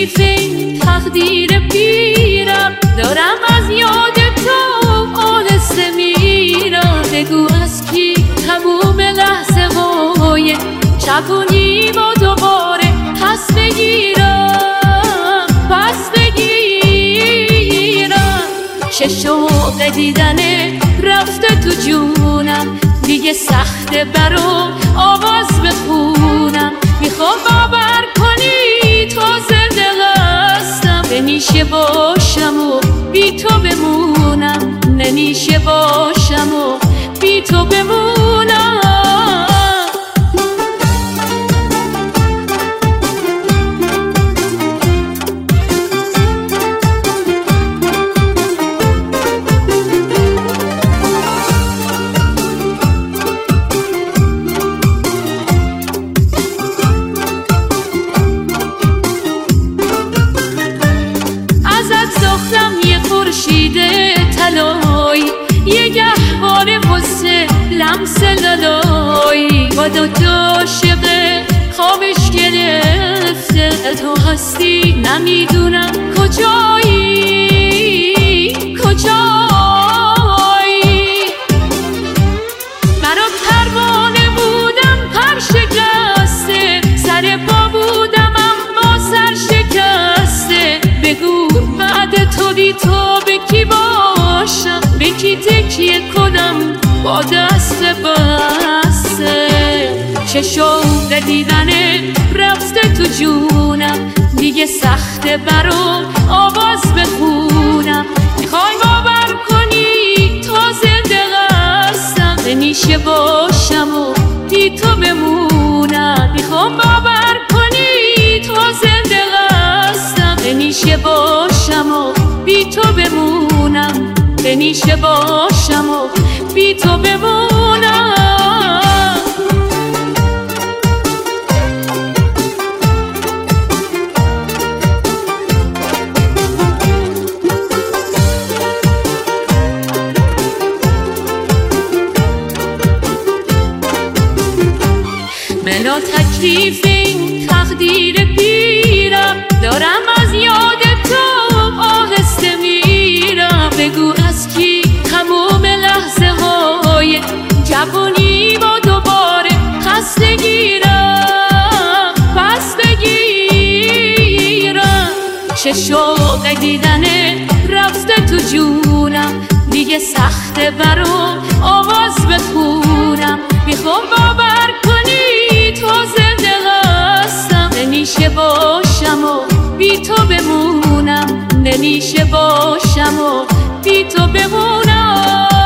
تکلیف این تقدیر پیرم، دارم از یاد تو آهسته میرم. بگو از کی تموم لحظه های شبونی با دوباره پس بگیرم، پس بگیرم. چه شوق دیدنه رفته تو جونم، دیگه سخته برام آواز بخونم. میخوام باور کنی تا زنده هستم، نمیشه باشم و بی تو بمونم، نمیشه باشم و بی تو بمونم. خورشید طلایی یه گهواره واسه لمس لالایی، با دوتا عاشقه خوابش گرفته. تو هستی نمیدونم کجایی، کجایی. برا پروانه بودم پر شکسته، سر پا بودم اما سر شکسته. بگو بعد تو بی تو به کی باشم، به کی تکیه کنم با دست بسته. چه شوق دیدنه رفته تو جونم، دیگه سخته برام آواز بخونم. میخوای باور کنی تا زنده هستم، نمیشه باشم و بی تو بمونم. میخوام باور کنی تا زنده هستم، نمیشه باشم و بی تو بمونم، نمیشه باشم و بی تو بمونم. منو تکلیف این تقدیر پیرم، دارم از یاد تو آهسته میرم. بگو از کی تموم لحظه های جوانی با دوباره پس بگیرم، پس بگیرم. چه شوق دیدنه رفته تو جونم، دیگه سخته برام آواز بخونم. میخوام باور کنی تا زنده هستم، نمیشه باشم و بی تو بمونم، نمیشه باشم و بی تو بمونم.